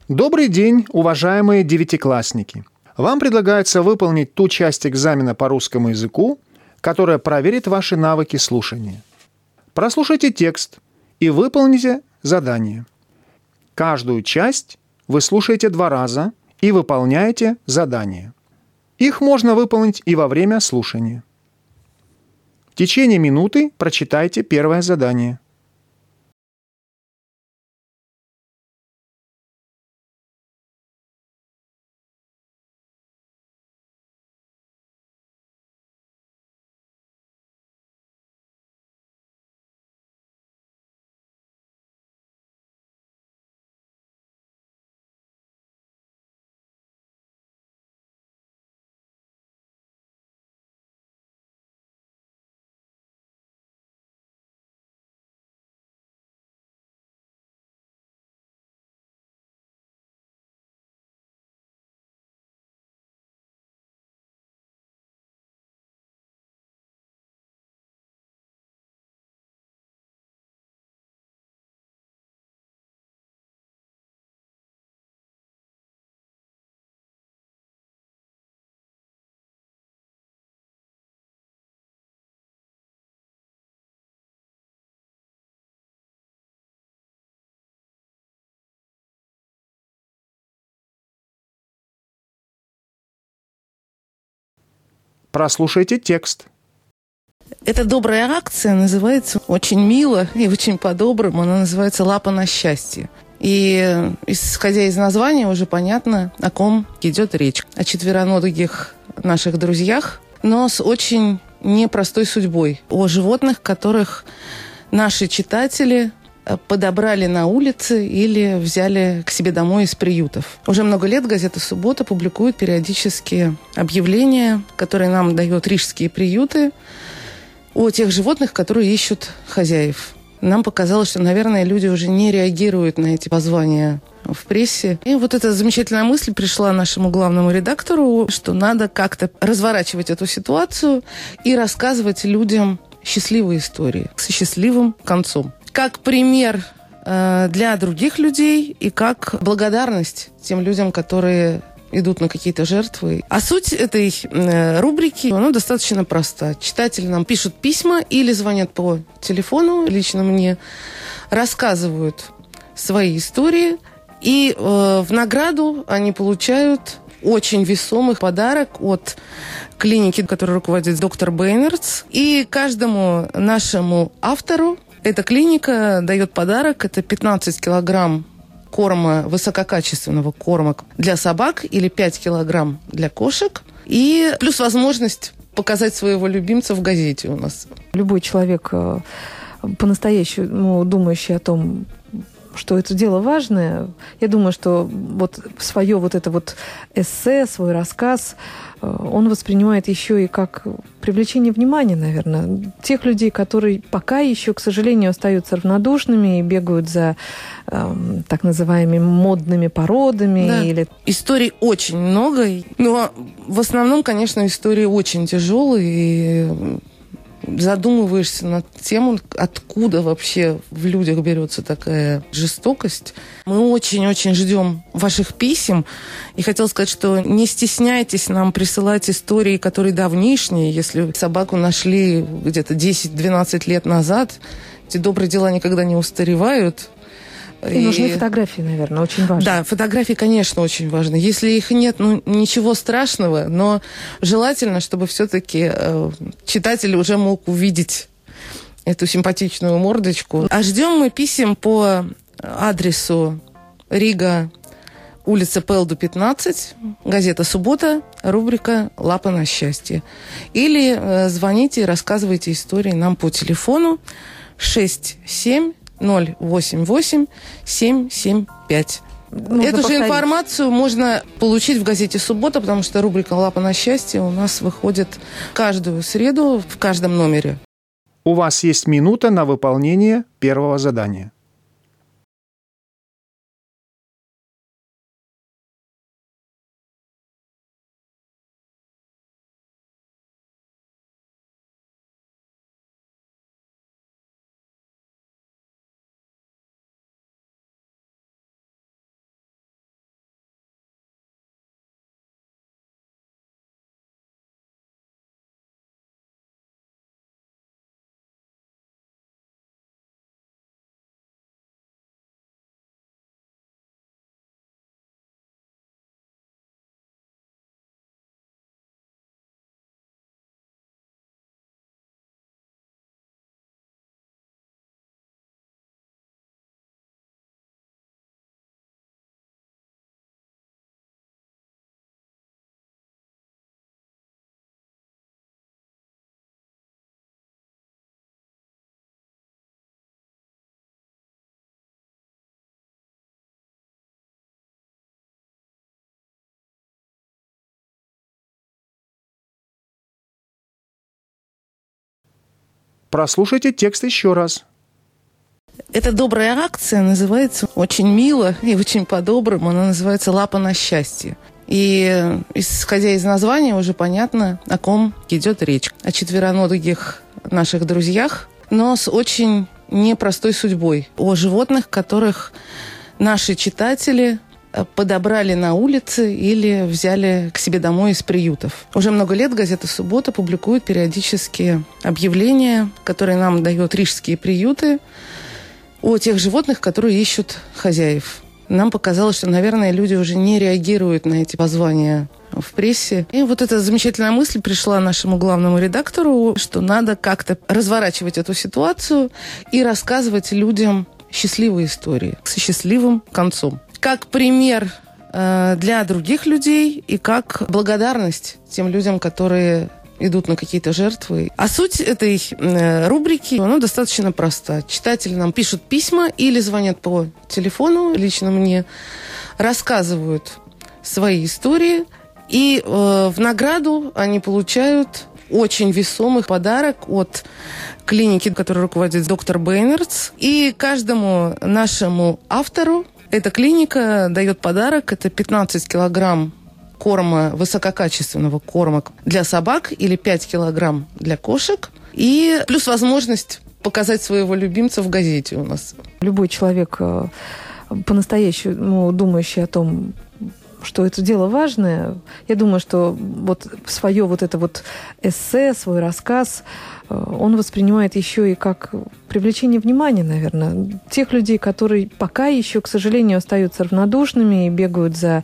Добрый день, уважаемые девятиклассники! Вам предлагается выполнить ту часть экзамена по русскому языку, которая проверит ваши навыки слушания. Прослушайте текст и выполните задание. Каждую часть вы слушаете 2 раза и выполняете задание. Их можно выполнить и во время слушания. В течение минуты прочитайте первое задание. Прослушайте текст. Эта добрая акция называется очень мило и очень по-доброму. Она называется «Лапа на счастье». И, исходя из названия, уже понятно, о ком идет речь. О четвероногих наших друзьях, но с очень непростой судьбой. О животных, которых наши читатели подобрали на улице или взяли к себе домой из приютов. Уже много лет газета «Суббота» публикует периодически объявления, которые нам дают рижские приюты, о тех животных, которые ищут хозяев. Нам показалось, что, наверное, люди уже не реагируют на эти позвания в прессе. И вот эта замечательная мысль пришла нашему главному редактору, что надо как-то разворачивать эту ситуацию и рассказывать людям счастливые истории со счастливым концом. Как пример для других людей и как благодарность тем людям, которые идут на какие-то жертвы. А суть этой рубрики, она достаточно проста. Читатели нам пишут письма или звонят по телефону, лично мне, рассказывают свои истории, и в награду они получают очень весомый подарок от клиники, которой руководит доктор Бейнардс. И каждому нашему автору эта клиника дает подарок. Это 15 килограмм корма, высококачественного корма для собак или 5 килограмм для кошек. И плюс возможность показать своего любимца в газете у нас. Любой человек, по-настоящему думающий о том, что это дело важное, я думаю, что вот свое вот это вот эссе, свой рассказ, он воспринимает еще и как привлечение внимания, наверное, тех людей, которые пока еще, к сожалению, остаются равнодушными и бегают за так называемыми модными породами. Да. Или... Историй очень много, но в основном, конечно, истории очень тяжелые, и задумываешься над тем, откуда вообще в людях берется такая жестокость. Мы очень-очень ждем ваших писем. И хотела сказать, что не стесняйтесь нам присылать истории, которые давнишние. Если собаку нашли где-то 10-12 лет назад, эти добрые дела никогда не устаревают. И нужны фотографии, наверное, очень важно. Да, фотографии, конечно, очень важны. Если их нет, ну, ничего страшного, но желательно, чтобы все-таки читатель уже мог увидеть эту симпатичную мордочку. А ждем мы писем по адресу Рига, улица Пелду, 15, газета «Суббота», рубрика «Лапа на счастье». Или звоните и рассказывайте истории нам по телефону 67 088 775. Эту же информацию можно получить в газете «Суббота», потому что рубрика «Лапа на счастье» у нас выходит каждую среду в каждом номере. У вас есть минута на выполнение первого задания. Прослушайте текст еще раз. Эта добрая акция называется очень мило и очень по-доброму. Она называется «Лапа на счастье». И, исходя из названия, уже понятно, о ком идет речь. О четвероногих наших друзьях, но с очень непростой судьбой. О животных, которых наши читатели подобрали на улице или взяли к себе домой из приютов. Уже много лет газета «Суббота» публикует периодически объявления, которые нам дают рижские приюты, о тех животных, которые ищут хозяев. Нам показалось, что, наверное, люди уже не реагируют на эти позвания в прессе. И вот эта замечательная мысль пришла нашему главному редактору, что надо как-то разворачивать эту ситуацию и рассказывать людям счастливые истории с счастливым концом. Как пример для других людей и как благодарность тем людям, которые идут на какие-то жертвы. А суть этой рубрики, она достаточно проста. Читатели нам пишут письма или звонят по телефону, лично мне, рассказывают свои истории, и в награду они получают очень весомый подарок от клиники, которой руководит доктор Бейнардс. И каждому нашему автору эта клиника дает подарок. Это 15 килограмм корма, высококачественного корма для собак или 5 килограмм для кошек. И плюс возможность показать своего любимца в газете у нас. Любой человек, по-настоящему думающий о том, что это дело важное, я думаю, что вот свое вот это вот эссе, свой рассказ, он воспринимает еще и как привлечение внимания, наверное, тех людей, которые пока еще, к сожалению, остаются равнодушными и бегают за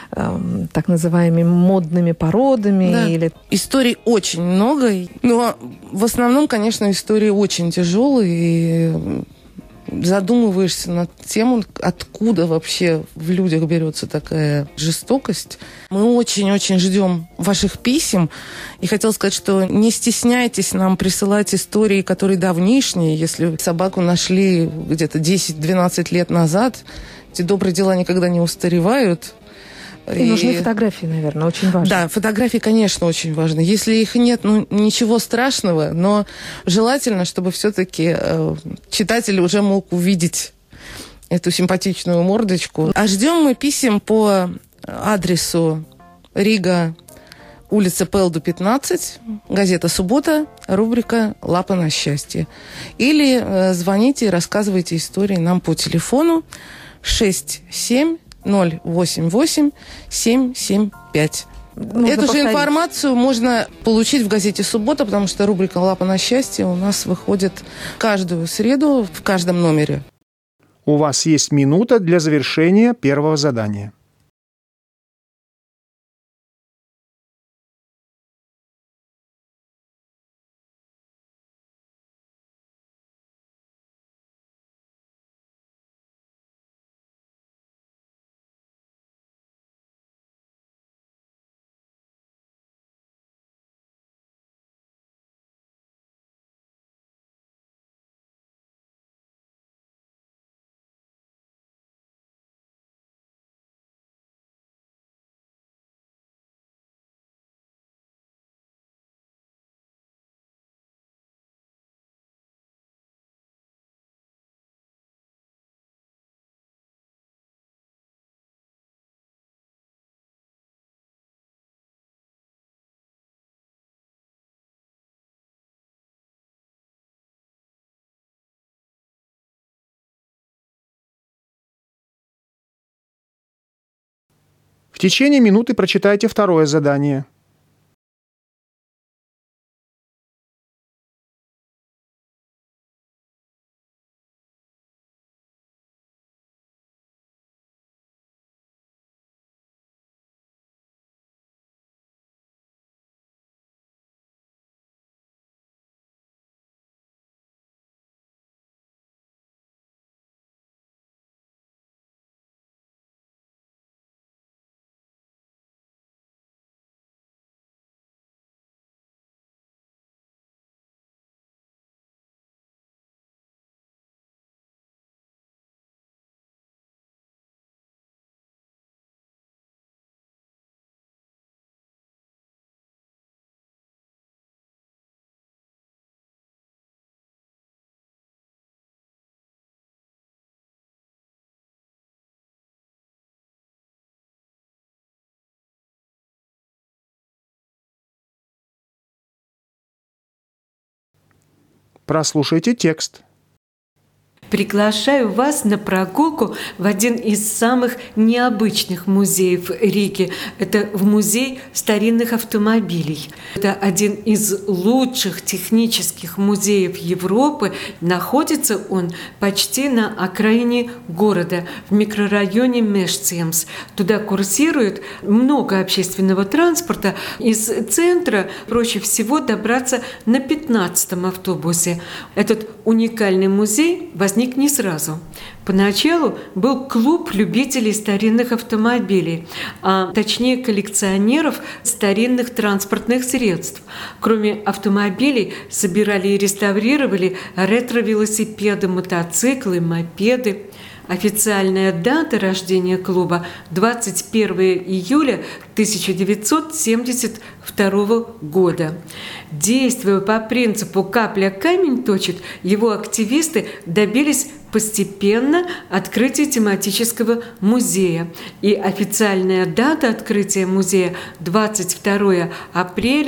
так называемыми модными породами. Да. Или... Историй очень много, но в основном, конечно, истории очень тяжелые, и задумываешься над тем, откуда вообще в людях берется такая жестокость. Мы очень-очень ждем ваших писем. И хотела сказать, что не стесняйтесь нам присылать истории, которые давнишние. Если собаку нашли где-то 10-12 лет назад, эти добрые дела никогда не устаревают. И нужны фотографии, наверное, очень важно. Да, фотографии, конечно, очень важны. Если их нет, ну, ничего страшного, но желательно, чтобы все-таки читатель уже мог увидеть эту симпатичную мордочку. А ждем мы писем по адресу Рига, улица Пелду, 15, газета «Суббота», рубрика «Лапа на счастье». Или звоните и рассказывайте истории нам по телефону 67 088 775. Эту же информацию можно получить в газете «Суббота», потому что рубрика «Лапа на счастье» у нас выходит каждую среду в каждом номере. У вас есть минута для завершения первого задания. В течение минуты прочитайте второе задание. Прослушайте текст. Приглашаю вас на прогулку в один из самых необычных музеев Риги. Это в музей старинных автомобилей. Это один из лучших технических музеев Европы. Находится он почти на окраине города, в микрорайоне Мешцемс. Туда курсирует много общественного транспорта. Из центра проще всего добраться на 15-м автобусе. Этот уникальный музей возник не сразу. Поначалу был клуб любителей старинных автомобилей, а точнее коллекционеров старинных транспортных средств. Кроме автомобилей собирали и реставрировали ретро-велосипеды, мотоциклы, мопеды. Официальная дата рождения клуба – 21 июля 1972 года. Действуя по принципу «капля камень точит», его активисты добились постепенно открытия тематического музея. И официальная дата открытия музея – 22 апреля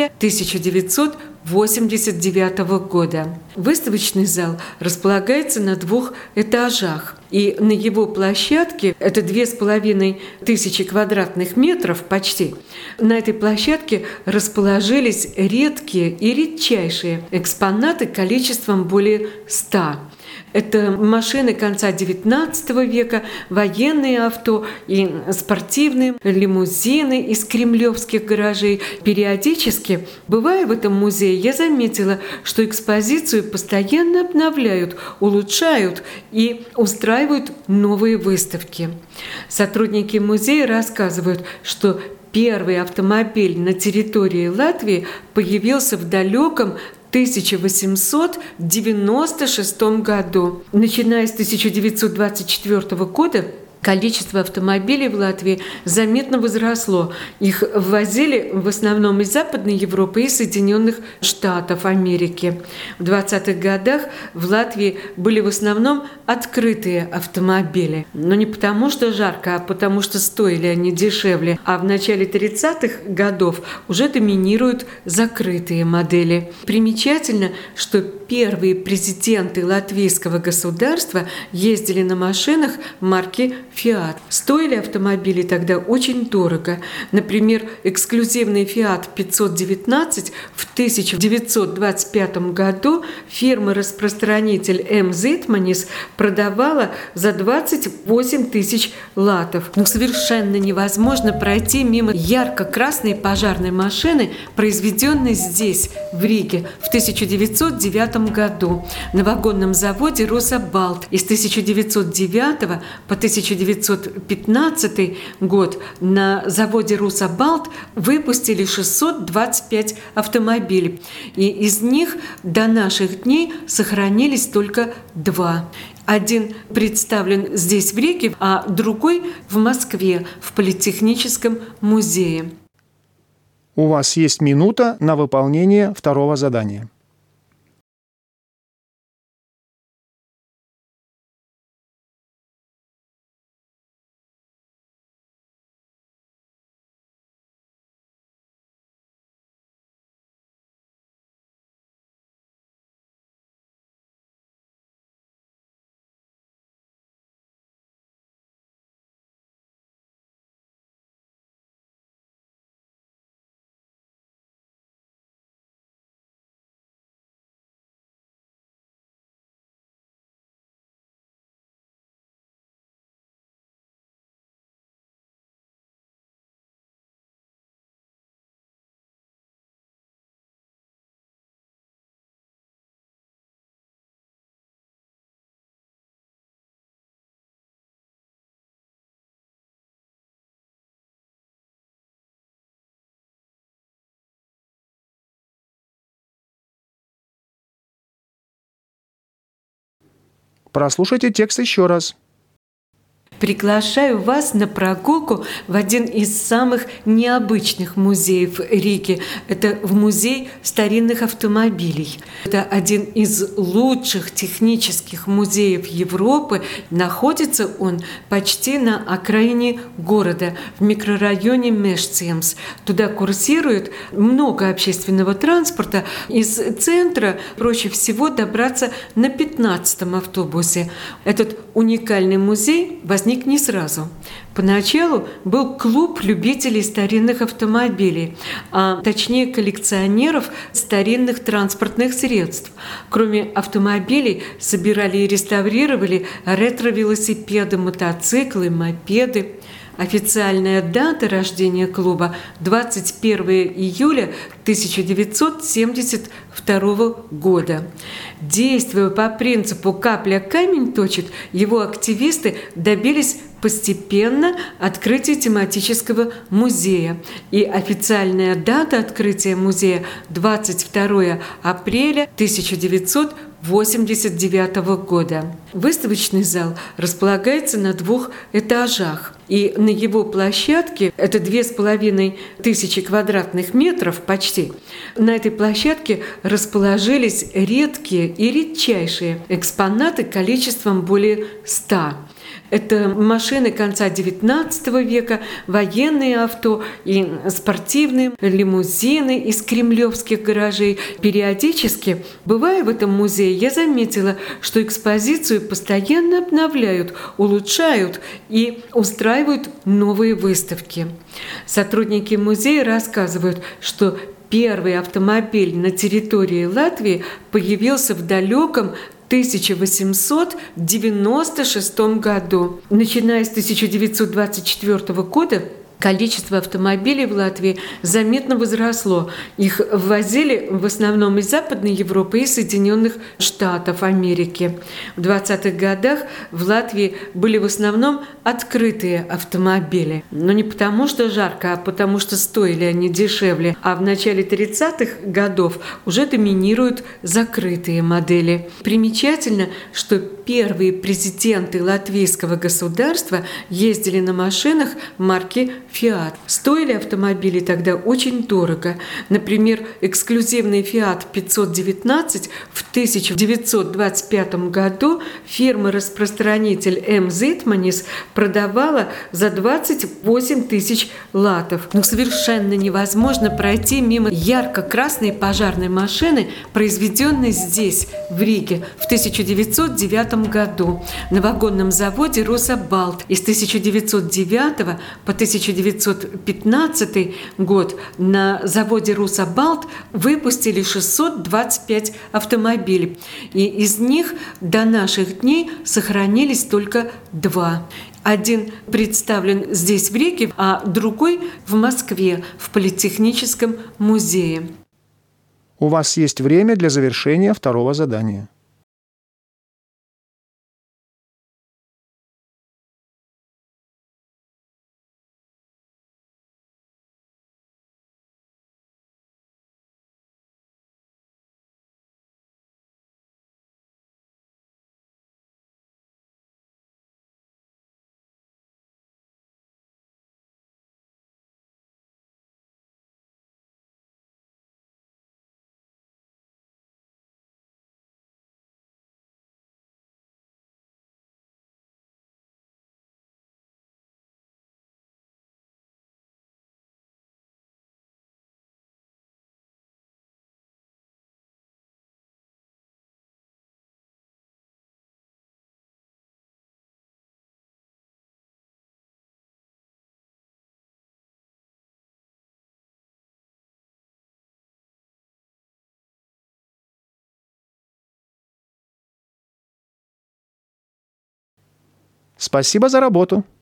1989 года. Выставочный зал располагается на 2 этажах. И на его площадке, это 2500 квадратных метров почти, на этой площадке расположились редкие и редчайшие экспонаты количеством более 100. Это машины конца XIX века, военные авто и спортивные лимузины из кремлевских гаражей. Периодически, бывая в этом музее, я заметила, что экспозицию постоянно обновляют, улучшают и устраивают новые выставки. Сотрудники музея рассказывают, что первый автомобиль на территории Латвии появился в далеком 1896 году. Начиная с 1924 года количество автомобилей в Латвии заметно возросло. Их ввозили в основном из Западной Европы и Соединенных Штатов Америки. В 20-х годах в Латвии были в основном открытые автомобили. Но не потому, что жарко, а потому, что стоили они дешевле. А в начале 30-х годов уже доминируют закрытые модели. Примечательно, что первые президенты латвийского государства ездили на машинах марки Fiat. Стоили автомобили тогда очень дорого. Например, эксклюзивный Fiat 519 в 1925 году фирма-распространитель М. Зитманис продавала за 28 тысяч латов. Но совершенно невозможно пройти мимо ярко-красной пожарной машины, произведенной здесь, в Риге, в 1909 году на вагонном заводе «Росабалт». И с 1909 по 1915 год на заводе «Росабалт» выпустили 625 автомобилей. И из них до наших дней сохранились только 2. Один представлен здесь, в Риге, а другой в Москве, в Политехническом музее. У вас есть минута на выполнение второго задания. Прослушайте текст еще раз. Приглашаю вас на прогулку в один из самых необычных музеев Риги. Это в музей старинных автомобилей. Это один из лучших технических музеев Европы. Находится он почти на окраине города, в микрорайоне Мешцемс. Туда курсирует много общественного транспорта. Из центра проще всего добраться на 15-м автобусе. Этот уникальный музей возник не сразу. Поначалу был клуб любителей старинных автомобилей, а точнее коллекционеров старинных транспортных средств. Кроме автомобилей собирали и реставрировали ретро-велосипеды, мотоциклы, мопеды. Официальная дата рождения клуба – 21 июля 1972 года. Действуя по принципу «капля камень точит», его активисты добились постепенно открытия тематического музея. И официальная дата открытия музея – 22 апреля 1989 года. Выставочный зал располагается на 2 этажах. И на его площадке, это 2500 квадратных метров почти, на этой площадке расположились редкие и редчайшие экспонаты количеством более 100. Это машины конца XIX века, военные авто и спортивные лимузины из кремлевских гаражей. Периодически, бывая в этом музее, я заметила, что экспозицию постоянно обновляют, улучшают и устраивают новые выставки. Сотрудники музея рассказывают, что первый автомобиль на территории Латвии появился в далеком 1896 году. Начиная с 1924 года количество автомобилей в Латвии заметно возросло. Их ввозили в основном из Западной Европы и Соединенных Штатов Америки. В 20-х годах в Латвии были в основном открытые автомобили. Но не потому, что жарко, а потому, что стоили они дешевле. А в начале 30-х годов уже доминируют закрытые модели. Примечательно, что первые президенты латвийского государства ездили на машинах марки Fiat. Стоили автомобили тогда очень дорого. Например, эксклюзивный Fiat 519 в 1925 году фирма-распространитель М. Зитманис продавала за 28 тысяч латов. Но совершенно невозможно пройти мимо ярко-красной пожарной машины, произведенной здесь, в Риге, в 1909 году на вагонном заводе «Росабалт». И с 1909 по 1915 год на заводе «Росабалт» выпустили 625 автомобилей. И из них до наших дней сохранились только 2. Один представлен здесь, в Риге, а другой в Москве, в Политехническом музее. У вас есть время для завершения второго задания. Спасибо за работу.